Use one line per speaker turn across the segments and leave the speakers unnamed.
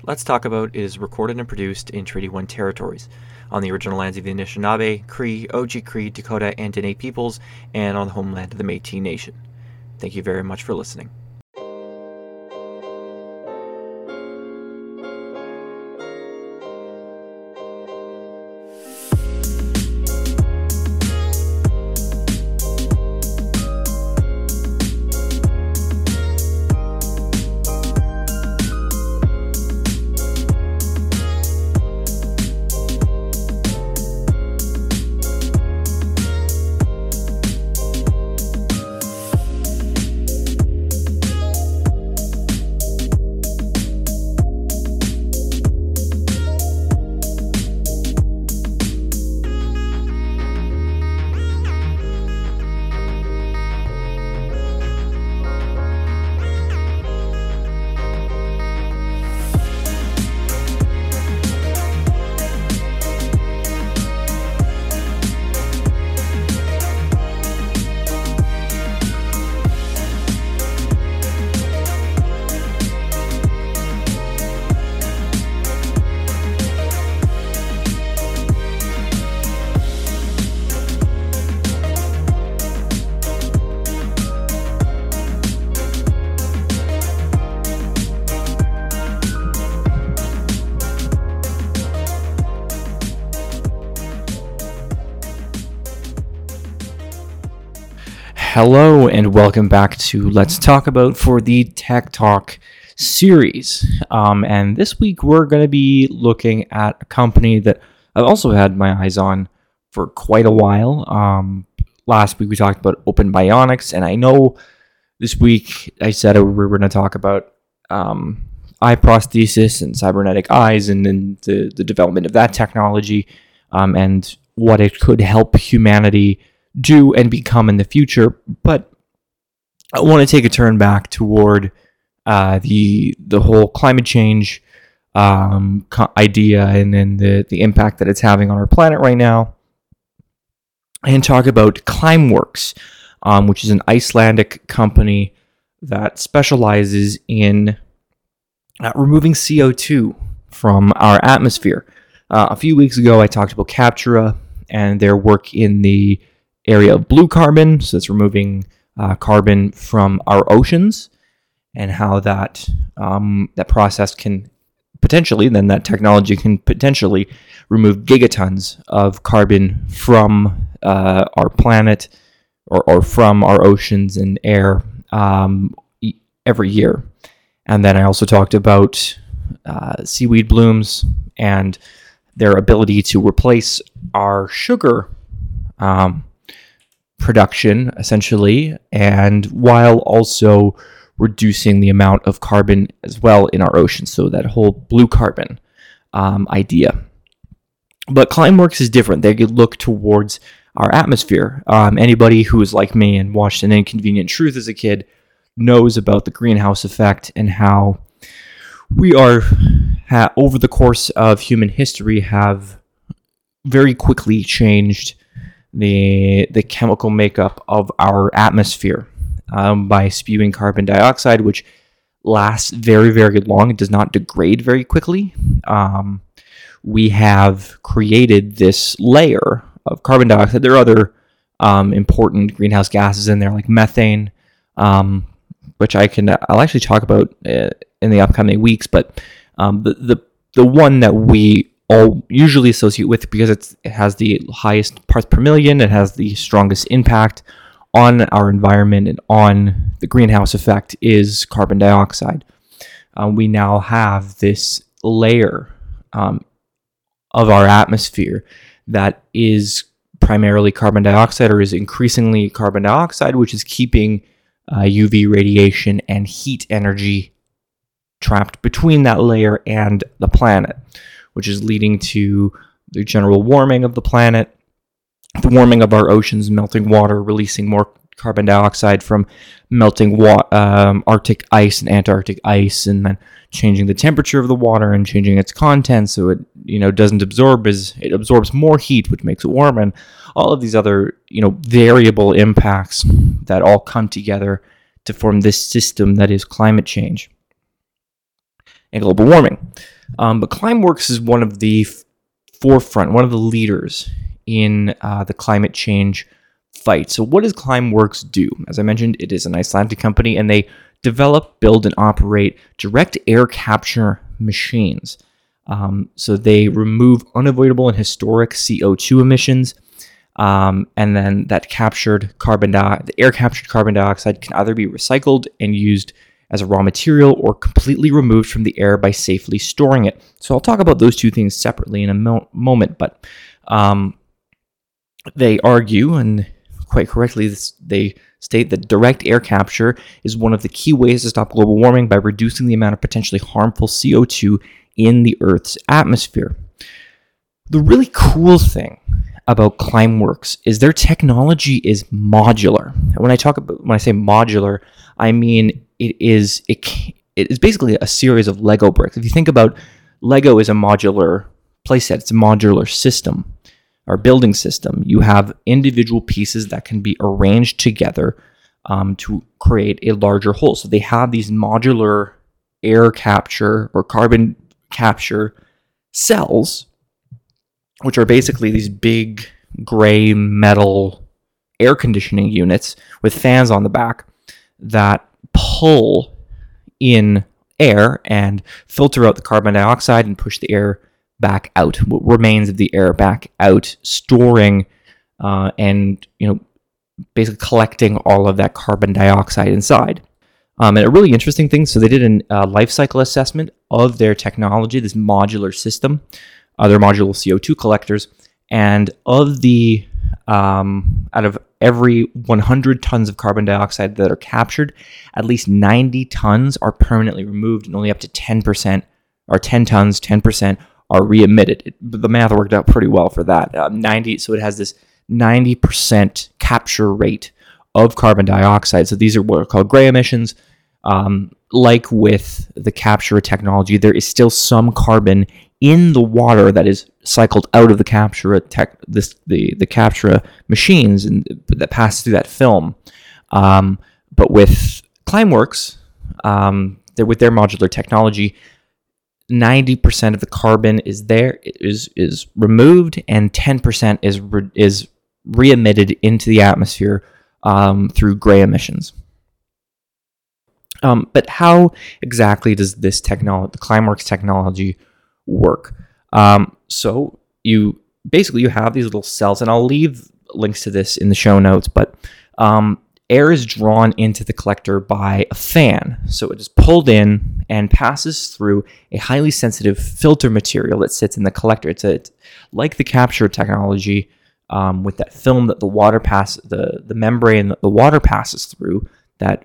Let's Talk About is recorded and produced in Treaty 1 territories, on the original lands of the Anishinaabe, Cree, Oji-Cree, Dakota, and Dene peoples, and on the homeland of the Métis Nation. Thank you very much for listening. Hello and welcome back to Let's Talk About for the Tech Talk series. And this week we're going to be looking at a company that I've also had my eyes on for quite a while. Last week we talked about Open Bionics, and I know this week I said we were going to talk about eye prosthesis and cybernetic eyes and then the development of that technology and what it could help humanity do and become in the future. But I want to take a turn back toward the whole climate change idea and then the impact that it's having on our planet right now, and talk about Climeworks, which is an Icelandic company that specializes in removing CO2 from our atmosphere. A few weeks ago I talked about Captura and their work in the area of blue carbon, so it's removing carbon from our oceans, and how that process can potentially, then that technology can potentially remove gigatons of carbon from our planet or from our oceans and air every year. And then I also talked about seaweed blooms and their ability to replace our sugar production, essentially, and while also reducing the amount of carbon as well in our oceans. So that whole blue carbon idea. But Climeworks is different. They could look towards our atmosphere. Anybody who is like me and watched An Inconvenient Truth as a kid knows about the greenhouse effect and how we are, over the course of human history, have very quickly changed the chemical makeup of our atmosphere by spewing carbon dioxide, which lasts very, very long. It does not degrade very quickly. We have created this layer of carbon dioxide. There are other important greenhouse gases in there, like methane, which I'll actually talk about in the upcoming weeks. But the one that we all usually associate with, because it has the highest parts per million, it has the strongest impact on our environment and on the greenhouse effect, is carbon dioxide. We now have this layer of our atmosphere that is primarily carbon dioxide, or is increasingly carbon dioxide, which is keeping UV radiation and heat energy trapped between that layer and the planet, which is leading to the general warming of the planet, the warming of our oceans, melting water, releasing more carbon dioxide from melting Arctic ice and Antarctic ice, and then changing the temperature of the water and changing its content so it doesn't absorb it absorbs more heat, which makes it warm, and all of these other variable impacts that all come together to form this system that is climate change and global warming. But Climeworks is one of the forefront, one of the leaders in the climate change fight. So what does Climeworks do? As I mentioned, it is an Icelandic company, and they develop, build, and operate direct air capture machines. So they remove unavoidable and historic CO2 emissions, and then the air captured carbon dioxide can either be recycled and used as a raw material or completely removed from the air by safely storing it. So I'll talk about those two things separately in a moment, but they argue, and quite correctly, they state that direct air capture is one of the key ways to stop global warming by reducing the amount of potentially harmful CO2 in the Earth's atmosphere. The really cool thing about Climeworks is their technology is modular. When I say modular, I mean it is basically a series of Lego bricks. If you think about Lego is a modular playset, it's a modular system or building system. You have individual pieces that can be arranged together to create a larger whole. So they have these modular air capture or carbon capture cells, which are basically these big gray metal air conditioning units with fans on the back that pull in air and filter out the carbon dioxide and push the air back out, what remains of the air back out, storing and basically collecting all of that carbon dioxide inside. And a really interesting thing, so they did a life cycle assessment of their technology, this modular system, their modular CO2 collectors, and of the out of every 100 tons of carbon dioxide that are captured, at least 90 tons are permanently removed, and only up to 10% or 10 tons, 10% are re-emitted. The math worked out pretty well for that. So it has this 90% capture rate of carbon dioxide. So these are what are called gray emissions. Like with the capture technology, there is still some carbon in the water that is cycled out of the capture the capture machines and that pass through that film. But with Climeworks, with their modular technology, 90% of the carbon is removed, and 10% is re-emitted into the atmosphere through gray emissions. But how exactly does the Climeworks technology work? So you have these little cells, and I'll leave links to this in the show notes, but air is drawn into the collector by a fan. So it is pulled in and passes through a highly sensitive filter material that sits in the collector. It's like the capture technology with that film that the membrane that the water passes through that,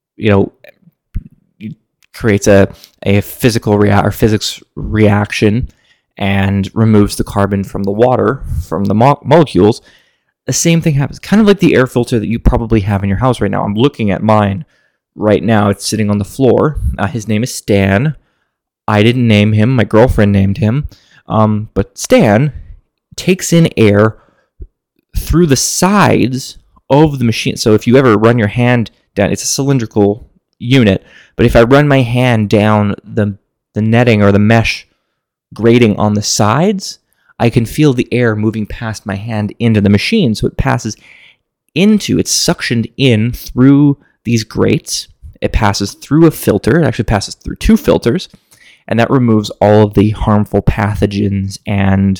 creates a physics reaction and removes the carbon from the water, from the molecules. The same thing happens, kind of like the air filter that you probably have in your house right now. I'm looking at mine right now. It's sitting on the floor. His name is Stan. I didn't name him. My girlfriend named him. But Stan takes in air through the sides of the machine. So if you ever run your hand down, it's a cylindrical unit, but if I run my hand down the netting or the mesh grating on the sides, I can feel the air moving past my hand into the machine. So it's suctioned in through these grates. It passes through a filter. It actually passes through two filters, and that removes all of the harmful pathogens and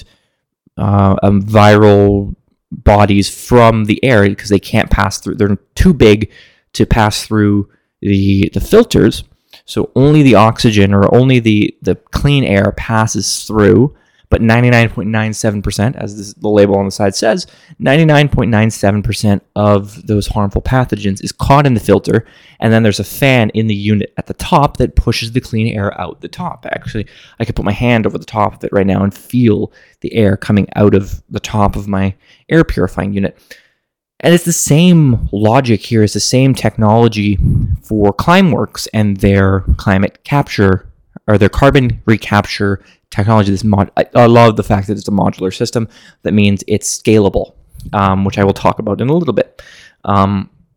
viral bodies from the air because they can't pass through. They're too big to pass through the filters, so only the oxygen or only the clean air passes through, but 99.97%, as the label on the side says, 99.97% of those harmful pathogens is caught in the filter, and then there's a fan in the unit at the top that pushes the clean air out the top. Actually, I could put my hand over the top of it right now and feel the air coming out of the top of my air purifying unit. And it's the same logic here, it's the same technology for Climeworks and their climate capture or their carbon recapture technology. I love the fact that it's a modular system. That means it's scalable, which I will talk about in a little bit.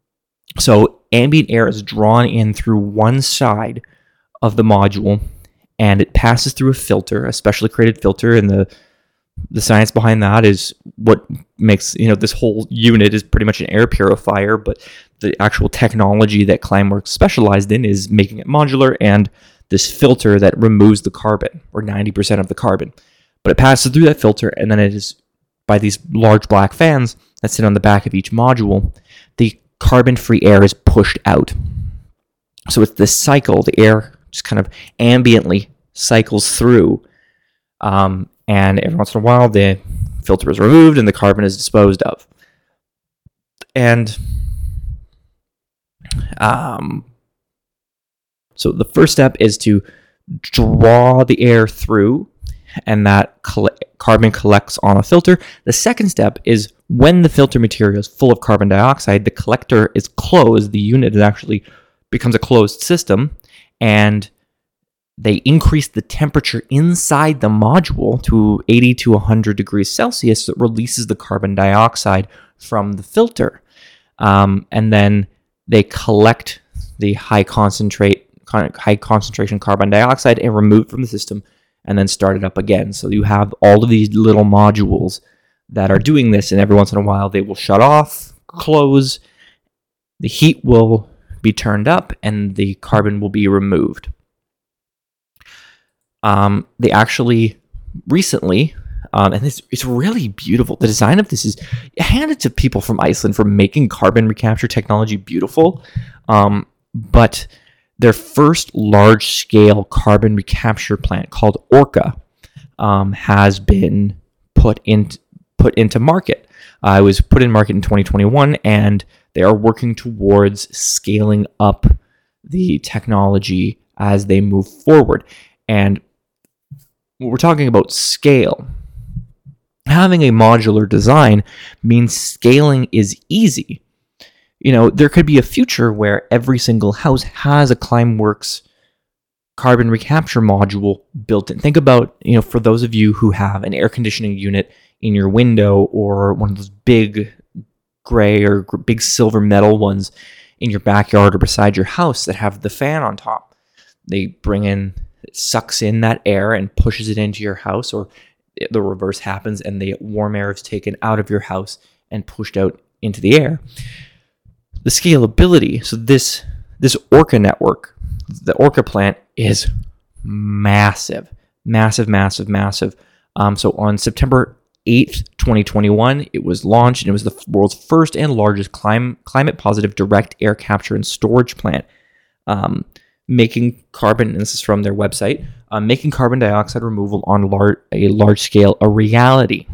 So ambient air is drawn in through one side of the module, and it passes through a filter, a specially created filter, and the science behind that is what makes, this whole unit is pretty much an air purifier, but the actual technology that Climeworks specialized in is making it modular and this filter that removes the carbon, or 90% of the carbon. But it passes through that filter, and then it is, by these large black fans that sit on the back of each module, the carbon-free air is pushed out. So it's this cycle, the air just kind of ambiently cycles through, and every once in a while the filter is removed and the carbon is disposed of. And so the first step is to draw the air through, and that carbon collects on a filter. The second step is when the filter material is full of carbon dioxide, the collector is closed, the unit actually becomes a closed system, and they increase the temperature inside the module to 80 to 100 degrees Celsius. So it releases the carbon dioxide from the filter. And then they collect the high concentration carbon dioxide and remove it from the system, and then start it up again. So you have all of these little modules that are doing this, and every once in a while they will shut off, close, the heat will be turned up, and the carbon will be removed. They actually recently, and it's really beautiful. The design of this is handed to people from Iceland for making carbon recapture technology beautiful. But their first large-scale carbon recapture plant, called Orca, has been put into market. It was put in market in 2021, and they are working towards scaling up the technology as they move forward. And when we're talking about scale, having a modular design means scaling is easy. There could be a future where every single house has a Climeworks carbon recapture module built in. Think about, for those of you who have an air conditioning unit in your window, or one of those big gray or big silver metal ones in your backyard or beside your house that have the fan on top. It sucks in that air and pushes it into your house, or the reverse happens and the warm air is taken out of your house and pushed out into the air. The scalability, so this Orca network, the Orca plant, is massive. So on September 8th, 2021, it was launched, and it was the world's first and largest climate-positive direct air capture and storage plant, making carbon, and this is from their website, making carbon dioxide removal on a large scale a reality.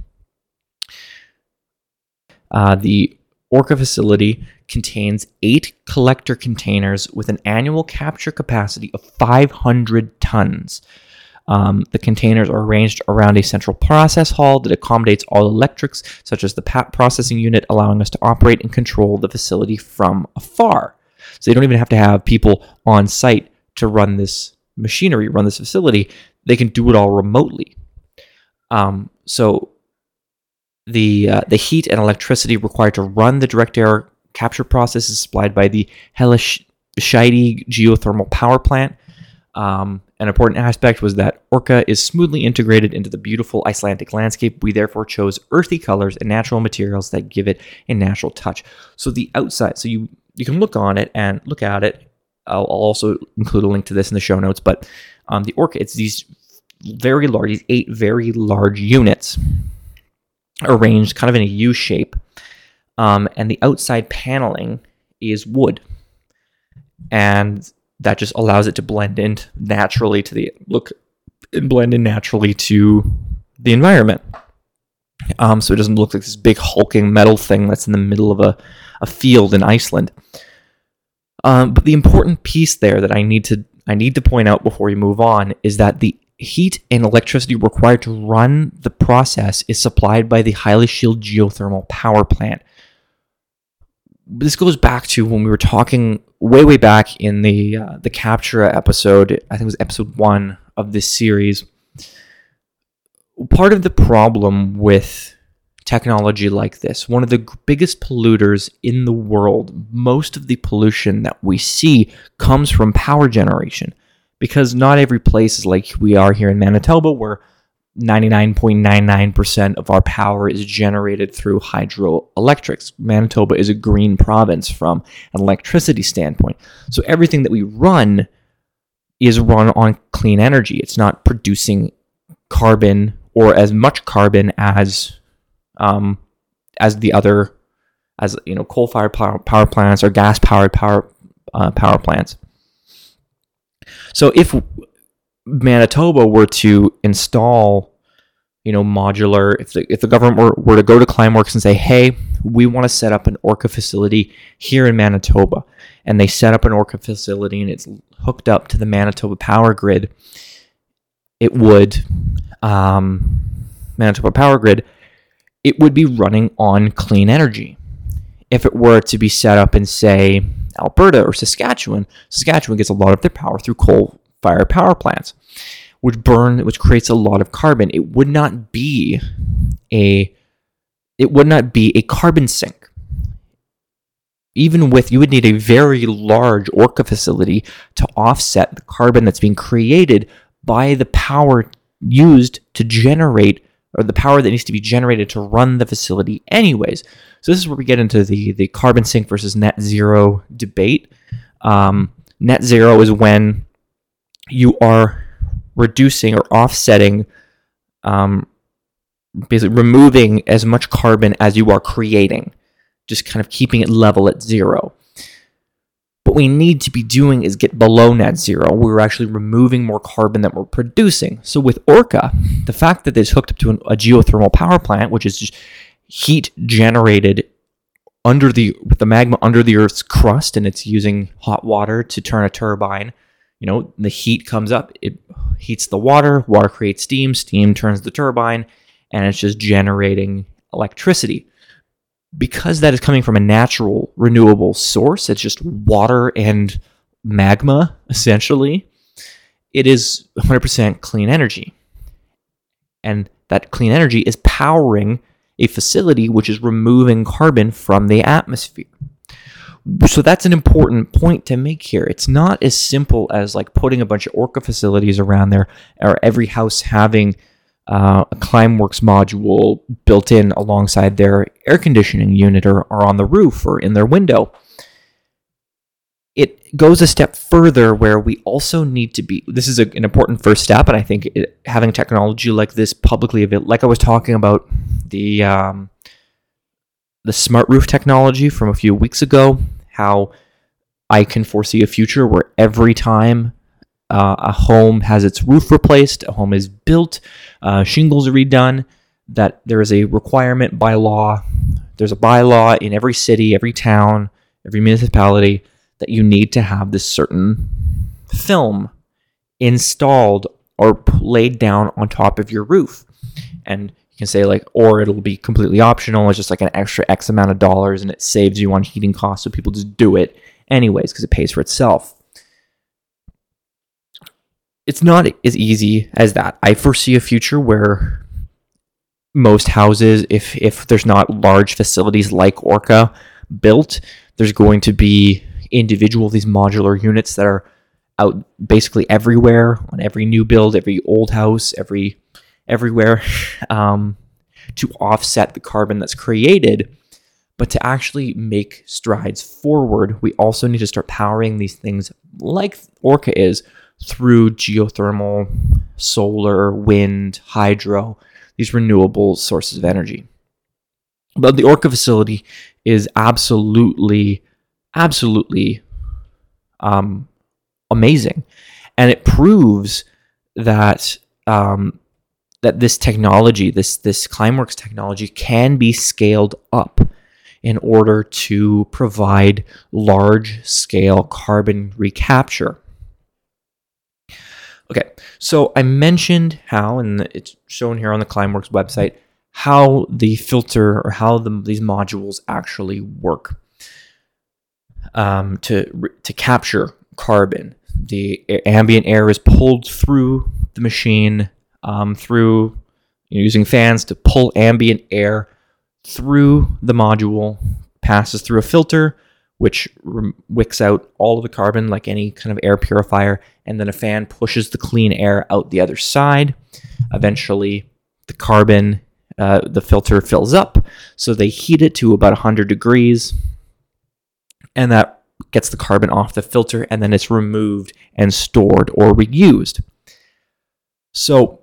The Orca facility contains 8 collector containers with an annual capture capacity of 500 tons. The containers are arranged around a central process hall that accommodates all electrics, such as the processing unit, allowing us to operate and control the facility from afar. So they don't even have to have people on site to run this machinery, run this facility. They can do it all remotely. So the heat and electricity required to run the direct air capture process is supplied by the Hellisheidi geothermal power plant. An important aspect was that Orca is smoothly integrated into the beautiful Icelandic landscape. We therefore chose earthy colors and natural materials that give it a natural touch. So the outside, so you can look at it. I'll also include a link to this in the show notes. But the Orca, it's these 8 very large units arranged kind of in a U shape, and the outside paneling is wood, and that just allows it to blend in naturally to the environment. So it doesn't look like this big hulking metal thing that's in the middle of a field in Iceland. But the important piece there that I need to point out before we move on is that the heat and electricity required to run the process is supplied by the Hellisheidi geothermal power plant. This goes back to when we were talking way back in the Captura episode. I think it was episode 1 of this series. Part of the problem with technology like this, one of the biggest polluters in the world, most of the pollution that we see comes from power generation. because not every place is like we are here in Manitoba, where 99.99% of our power is generated through hydroelectrics. Manitoba is a green province from an electricity standpoint. So everything that we run is run on clean energy. It's not producing carbon or as much carbon as the other, as coal-fired power plants or gas-powered power plants. So if Manitoba were to install, modular, if the government were to go to Climeworks and say, hey, we want to set up an Orca facility here in Manitoba, and they set up an Orca facility and it's hooked up to the Manitoba power grid, it would, Manitoba power grid, it would be running on clean energy. If it were to be set up in, say, Alberta or Saskatchewan gets a lot of their power through coal-fired power plants, which creates a lot of carbon. It would not be a carbon sink. Even with, you would need a very large Orca facility to offset the carbon that's being created by the power used to generate, or the power that needs to be generated to run the facility anyways. So this is where we get into the carbon sink versus net zero debate. Net zero is when you are reducing or offsetting, basically removing as much carbon as you are creating, just kind of keeping it level at zero. What we need to be doing is get below net zero. We're actually removing more carbon than we're producing. So with Orca, the fact that it's hooked up to a geothermal power plant, which is just heat generated with the magma under the Earth's crust, and it's using hot water to turn a turbine. The heat comes up, it heats the water creates steam turns the turbine, and it's just generating electricity. Because that is coming from a natural, renewable source, it's just water and magma, essentially, it is 100% clean energy. And that clean energy is powering a facility which is removing carbon from the atmosphere. So that's an important point to make here. It's not as simple as like putting a bunch of Orca facilities around there, or every house having a Climeworks module built in alongside their air conditioning unit or on the roof or in their window. It goes a step further where we also need to be, this is an important first step, and I think having technology like this publicly available, like I was talking about the smart roof technology from a few weeks ago, how I can foresee a future where every time a home has its roof replaced, a home is built, shingles are redone, that there is a requirement by law. There's a bylaw in every city, every town, every municipality that you need to have this certain film installed or laid down on top of your roof. And you can say or it'll be completely optional. It's just like an extra X amount of dollars and it saves you on heating costs. So people just do it anyways because it pays for itself. It's not as easy as that. I foresee a future where most houses, if there's not large facilities like Orca built, there's going to be these modular units that are out basically everywhere, on every new build, every old house, everywhere, to offset the carbon that's created. But to actually make strides forward, we also need to start powering these things like Orca is through geothermal, solar, wind, hydro, these renewable sources of energy. But the Orca facility is absolutely amazing, and it proves that that this technology, this Climeworks technology, can be scaled up in order to provide large-scale carbon recapture. Okay, so I mentioned how, and it's shown here on the Climeworks website, how the filter or how these modules actually work to capture carbon. The ambient air is pulled through the machine through using fans to pull ambient air through the module, passes through a filter, which wicks out all of the carbon like any kind of air purifier, and then a fan pushes the clean air out the other side. Eventually, the carbon, the filter fills up, so they heat it to about 100 degrees, and that gets the carbon off the filter, and then it's removed and stored or reused. So,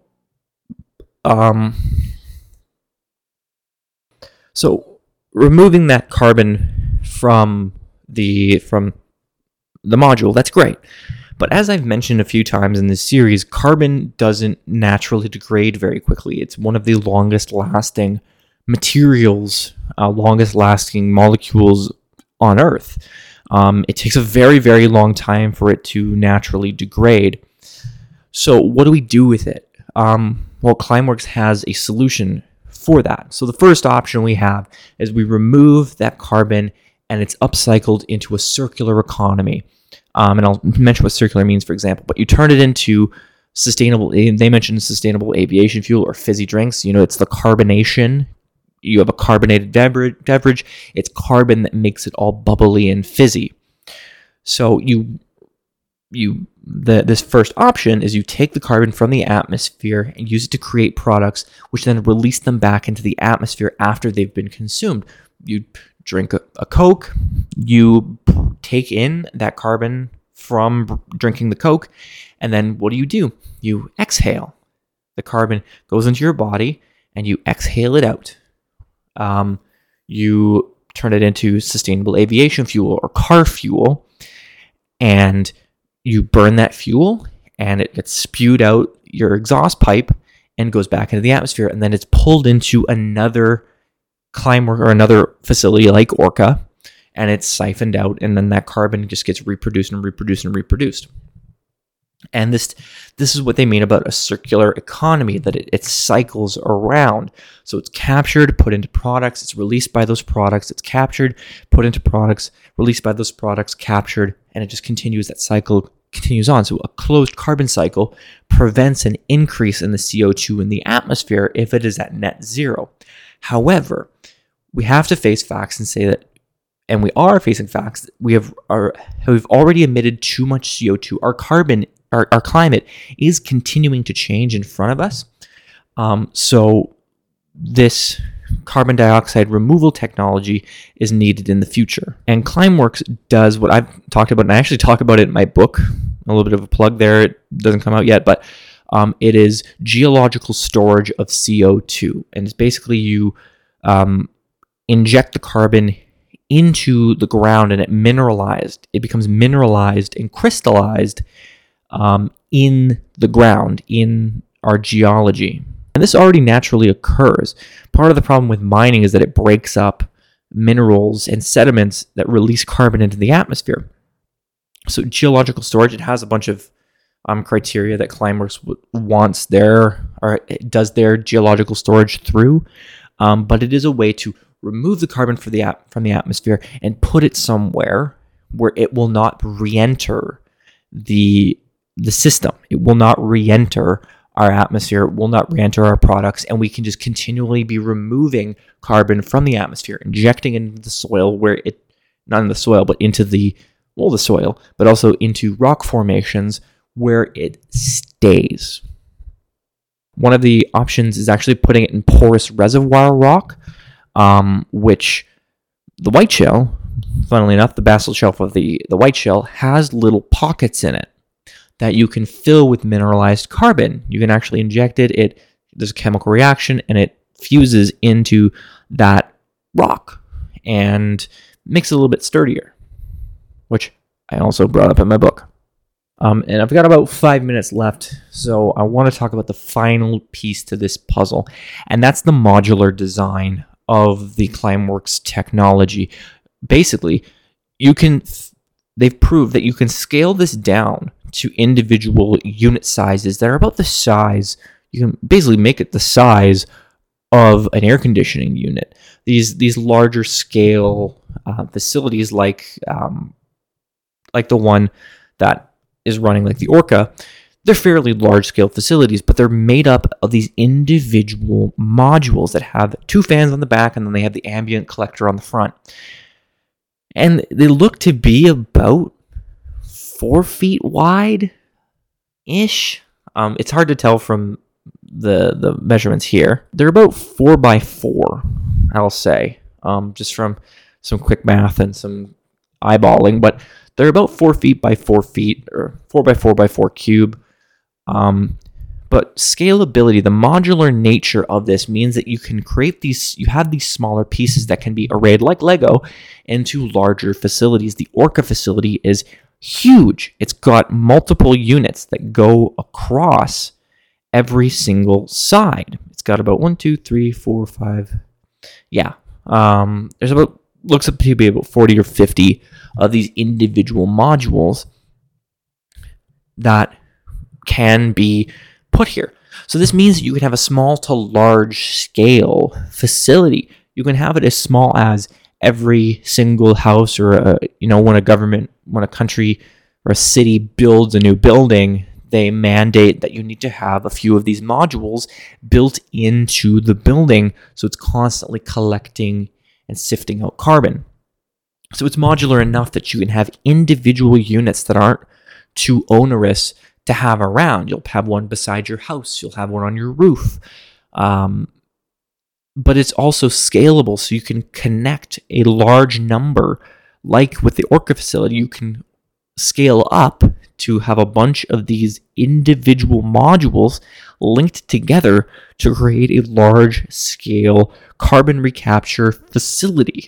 removing that carbon from the module, that's great. But as I've mentioned a few times in this series, carbon doesn't naturally degrade very quickly. It's one of the longest lasting materials, longest lasting molecules on Earth. It takes a very, very long time for it to naturally degrade. So what do we do with it? Well, Climeworks has a solution for that. So the first option we have is we remove that carbon and it's upcycled into a circular economy. And I'll mention what circular means, for example, but you turn it into sustainable, they mentioned sustainable aviation fuel or fizzy drinks. It's the carbonation. You have a carbonated beverage. It's carbon that makes it all bubbly and fizzy. So this first option is you take the carbon from the atmosphere and use it to create products, which then release them back into the atmosphere after they've been consumed. You drink a Coke, you take in that carbon from drinking the Coke, and then what do? You exhale. The carbon goes into your body, and you exhale it out. You turn it into sustainable aviation fuel or car fuel, and you burn that fuel, and it gets spewed out your exhaust pipe and goes back into the atmosphere, and then it's pulled into another Climeworks or another facility like Orca, and it's siphoned out, and then that carbon just gets reproduced and reproduced and reproduced. And this is what they mean about a circular economy, that it cycles around. So it's captured, put into products, it's released by those products, it's captured, put into products, released by those products, captured, and it just continues, that cycle continues on. So a closed carbon cycle prevents an increase in the CO2 in the atmosphere if it is at net zero. However, we have to face facts and say that, and we are facing facts, we've already emitted too much CO2. Our climate is continuing to change in front of us. So this carbon dioxide removal technology is needed in the future. And Climeworks does what I've talked about, and I actually talk about it in my book. A little bit of a plug there. It doesn't come out yet, but it is geological storage of CO2. And it's basically you inject the carbon into the ground, and it becomes mineralized and crystallized in the ground, in our geology. And this already naturally occurs. Part of the problem with mining is that it breaks up minerals and sediments that release carbon into the atmosphere. So geological storage, it has a bunch of criteria that Climeworks does their geological storage through, but it is a way to remove the carbon from the atmosphere and put it somewhere where it will not re-enter the system. It will not re-enter our atmosphere, it will not re-enter our products, and we can just continually be removing carbon from the atmosphere, injecting into the soil not in the soil, but into the soil, but also into rock formations where it stays. One of the options is actually putting it in porous reservoir rock, which the white shell, funnily enough, the basal shelf of the white shell has little pockets in it that you can fill with mineralized carbon. You can actually inject it, there's a chemical reaction, and it fuses into that rock and makes it a little bit sturdier, which I also brought up in my book. And I've got about 5 minutes left, so I want to talk about the final piece to this puzzle, and that's the modular design of the Climeworks technology. Basically, they've proved that you can scale this down to individual unit sizes that are about the size, you can basically make it the size of an air conditioning unit. These larger scale facilities like the one that is running like the Orca, they're fairly large scale facilities, but they're made up of these individual modules that have 2 fans on the back, and then they have the ambient collector on the front. And they look to be about 4 feet wide ish. It's hard to tell from the measurements here. They're about 4 by 4, I'll say, just from some quick math and some eyeballing, but they're about 4 feet by 4 feet, or 4 by 4 by 4 cube. But scalability, the modular nature of this means that you can create these, you have these smaller pieces that can be arrayed like Lego into larger facilities. The Orca facility is huge. It's got multiple units that go across every single side. It's got about 1, 2, 3, 4, 5. Yeah. There's about, looks up to be about 40 or 50 of these individual modules that can be put here. So this means that you can have a small to large scale facility. You can have it as small as every single house, or when a country or a city builds a new building, they mandate that you need to have a few of these modules built into the building, so it's constantly collecting and sifting out carbon. So it's modular enough that you can have individual units that aren't too onerous to have around. You'll have one beside your house. You'll have one on your roof. But it's also scalable, so you can connect a large number. Like with the Orca facility, you can scale up to have a bunch of these individual modules linked together to create a large-scale carbon recapture facility.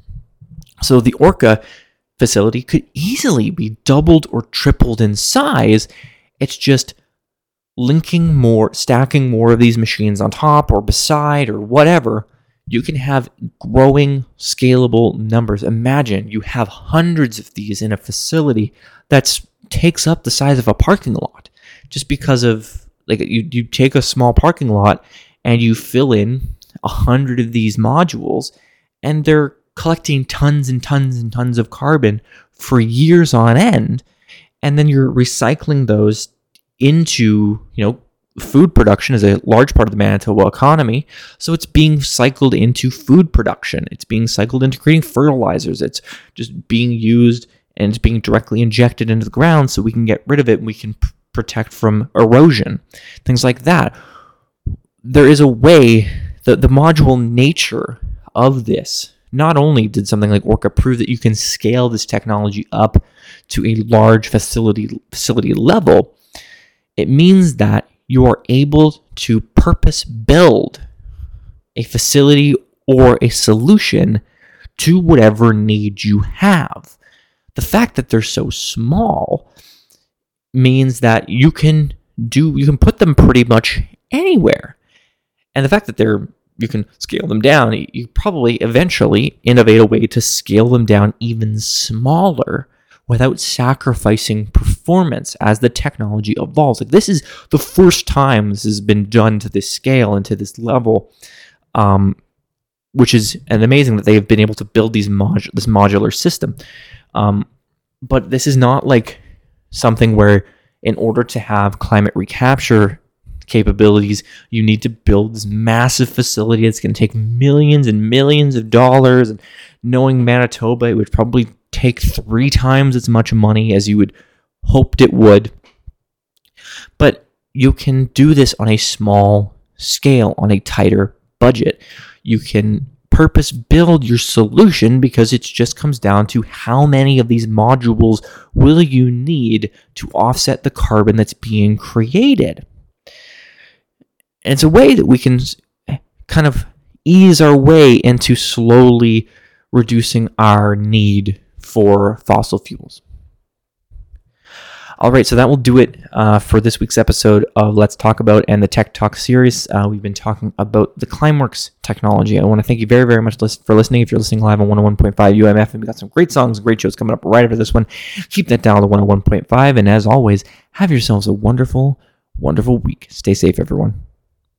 So the Orca facility could easily be doubled or tripled in size. It's just linking more, stacking more of these machines on top or beside or whatever. You can have growing, scalable numbers. Imagine you have hundreds of these in a facility that takes up the size of a parking lot. Just because of, like, you take a small parking lot and you fill in 100 of these modules, and they're collecting tons and tons and tons of carbon for years on end. And then you're recycling those into, food production is a large part of the Manitoba economy. So it's being cycled into food production. It's being cycled into creating fertilizers. It's just being used and it's being directly injected into the ground so we can get rid of it and we can protect from erosion, things like that. There is a way that the module nature of this, not only did something like Orca prove that you can scale this technology up to a large facility level, it means that you are able to purpose build a facility or a solution to whatever need you have. The fact that they're so small means that you can put them pretty much anywhere. And the fact that you can scale them down, you probably eventually innovate a way to scale them down even smaller without sacrificing performance as the technology evolves. Like, this is the first time this has been done to this scale and to this level, which is amazing that they've been able to build this modular system. But this is not like something where, in order to have climate recapture capabilities, you need to build this massive facility. It's going to take millions and millions of dollars. And knowing Manitoba, it would probably take 3 times as much money as you would hoped it would. But you can do this on a small scale, on a tighter budget. You can purpose build your solution because it just comes down to how many of these modules will you need to offset the carbon that's being created. And it's a way that we can kind of ease our way into slowly reducing our need for fossil fuels. All right, so that will do it for this week's episode of Let's Talk About and the Tech Talk series. We've been talking about the Climeworks technology. I want to thank you very, very much for listening. If you're listening live on 101.5 UMF, and we've got some great songs, great shows coming up right after this one, keep that dial to 101.5. And as always, have yourselves a wonderful, wonderful week. Stay safe, everyone.